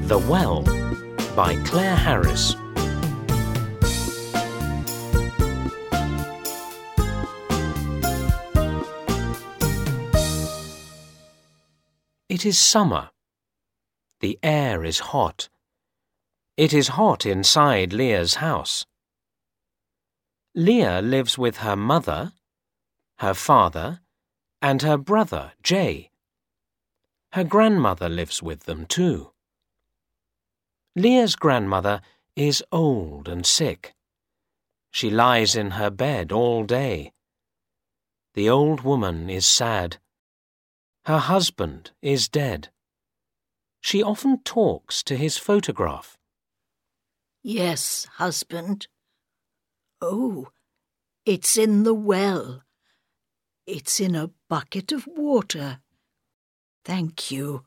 The Well by Claire Harris. It is summer. The air is hot. It is hot inside Leah's house. Leah lives with her mother, her father, and her brother, Jay. Her grandmother lives with them too. Leah's grandmother is old and sick. She lies in her bed all day. The old woman is sad. Her husband is dead. She often talks to his photograph. Yes, husband. Oh, it's in the well. It's in a bucket of water. Thank you.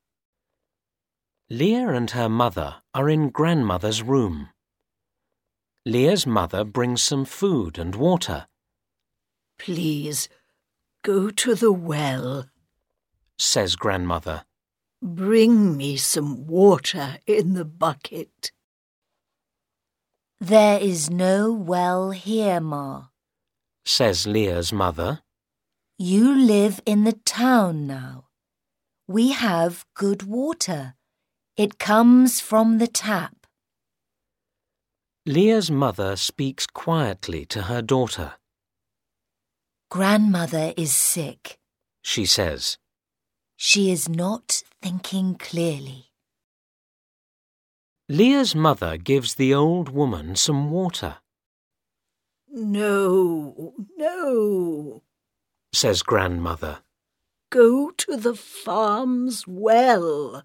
Leah and her mother are in grandmother's room. Leah's mother brings some food and water. Please, go to the well, says grandmother. Bring me some water in the bucket. There is no well here, Ma, says Leah's mother. You live in the town now. We have good water. It comes from the tap. Leah's mother speaks quietly to her daughter. Grandmother is sick, she says. She is not thinking clearly. Leah's mother gives the old woman some water. No, says grandmother. Go to the farm's well.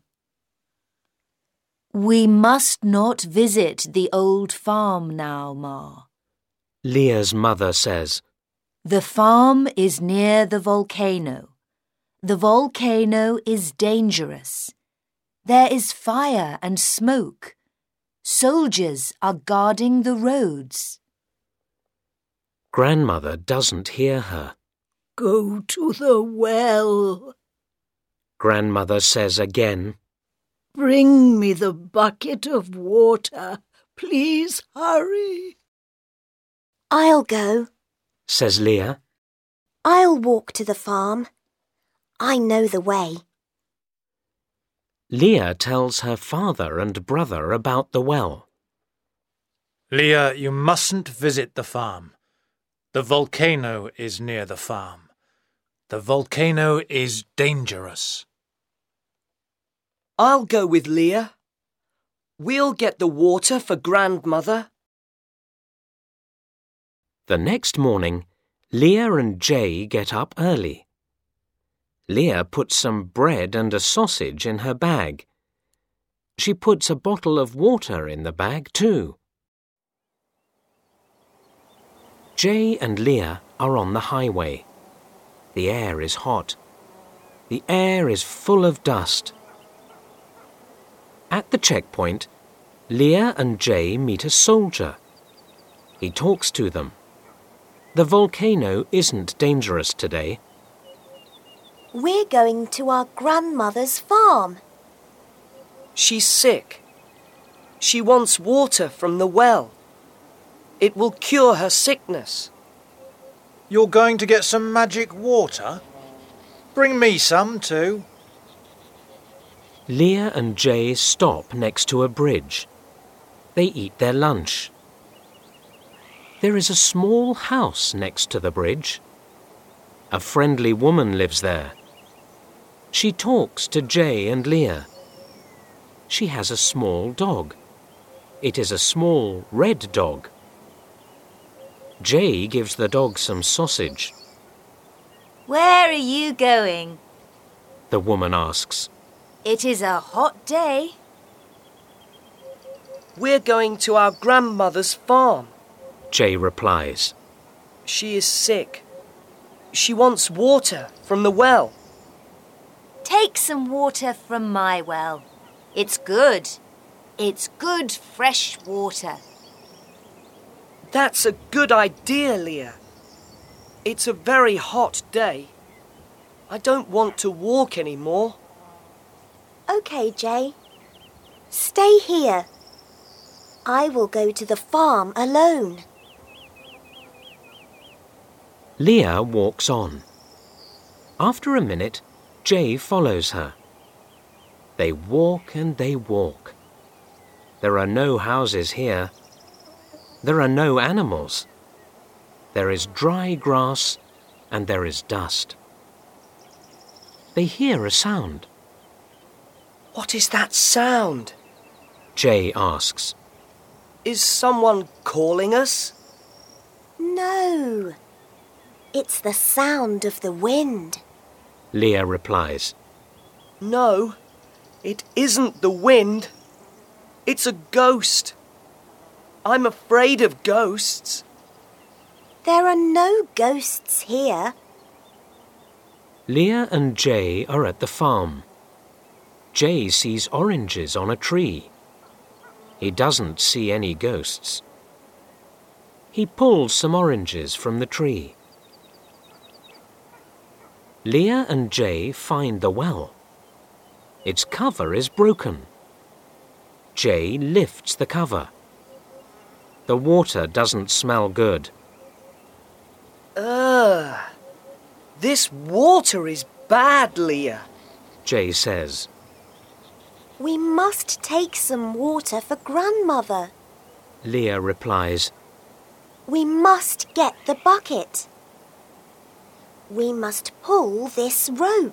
We must not visit the old farm now, Ma, Leah's mother says. The farm is near the volcano. The volcano is dangerous. There is fire and smoke. Soldiers are guarding the roads. Grandmother doesn't hear her. Go to the well, grandmother says again. Bring me the bucket of water. Please hurry. I'll go, says Leah. I'll walk to the farm. I know the way. Leah tells her father and brother about the well. Leah, you mustn't visit the farm. The volcano is near the farm. The volcano is dangerous. I'll go with Leah. We'll get the water for grandmother. The next morning, Leah and Jay get up early. Leah puts some bread and a sausage in her bag. She puts a bottle of water in the bag too. Jay and Leah are on the highway. The air is hot. The air is full of dust. At the checkpoint, Leah and Jay meet a soldier. He talks to them. The volcano isn't dangerous today. We're going to our grandmother's farm. She's sick. She wants water from the well. It will cure her sickness. You're going to get some magic water? Bring me some too. Leah and Jay stop next to a bridge. They eat their lunch. There is a small house next to the bridge. A friendly woman lives there. She talks to Jay and Leah. She has a small dog. It is a small red dog. Jay gives the dog some sausage. Where are you going? The woman asks. It is a hot day. We're going to our grandmother's farm, Jay replies. She is sick. She wants water from the well. Take some water from my well. It's good. It's good fresh water. That's a good idea, Leah. It's a very hot day. I don't want to walk anymore. OK, Jay. Stay here. I will go to the farm alone. Leah walks on. After a minute, Jay follows her. They walk and they walk. There are no houses here. There are no animals. There is dry grass and there is dust. They hear a sound. What is that sound? Jay asks. Is someone calling us? No. It's the sound of the wind. Leah replies. No, it isn't the wind. It's a ghost. I'm afraid of ghosts. There are no ghosts here. Leah and Jay are at the farm. Jay sees oranges on a tree. He doesn't see any ghosts. He pulls some oranges from the tree. Leah and Jay find the well. Its cover is broken. Jay lifts the cover. The water doesn't smell good. This water is bad, Leah, Jay says. We must take some water for Grandmother. Leah replies. We must get the bucket. We must pull this rope.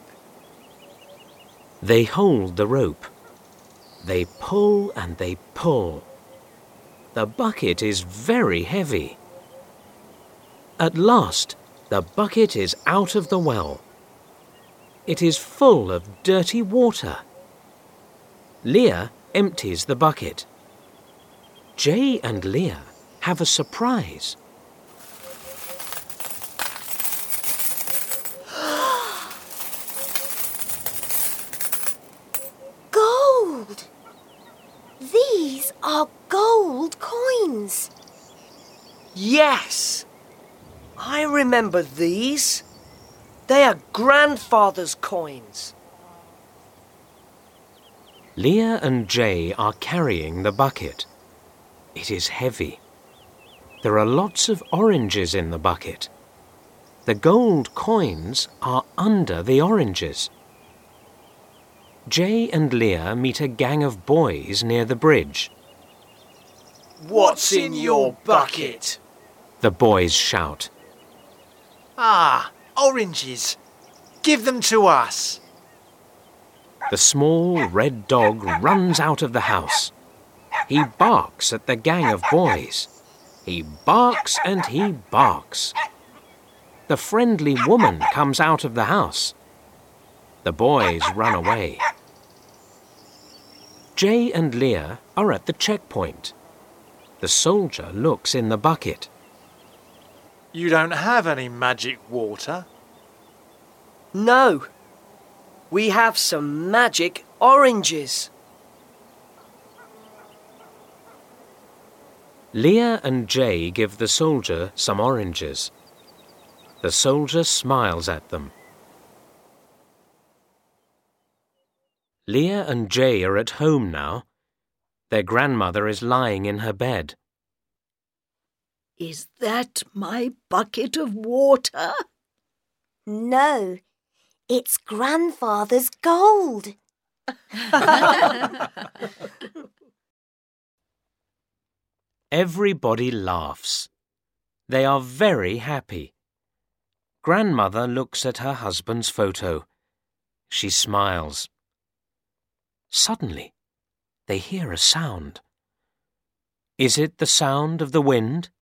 They hold the rope. They pull and they pull. The bucket is very heavy. At last, the bucket is out of the well. It is full of dirty water. Leah empties the bucket. Jay and Leah have a surprise. Gold! These are gold coins. Yes! I remember these. They are Grandfather's coins. Leah and Jay are carrying the bucket. It is heavy. There are lots of oranges in the bucket. The gold coins are under the oranges. Jay and Leah meet a gang of boys near the bridge. What's in your bucket? The boys shout. Ah, oranges. Give them to us. The small red dog runs out of the house. He barks at the gang of boys. He barks and he barks. The friendly woman comes out of the house. The boys run away. Jay and Leah are at the checkpoint. The soldier looks in the bucket. You don't have any magic water? No. We have some magic oranges. Leah and Jay give the soldier some oranges. The soldier smiles at them. Leah and Jay are at home now. Their grandmother is lying in her bed. Is that my bucket of water? No, it's Grandfather's gold. Everybody laughs. They are very happy. Grandmother looks at her husband's photo. She smiles. Suddenly, they hear a sound. Is it the sound of the wind?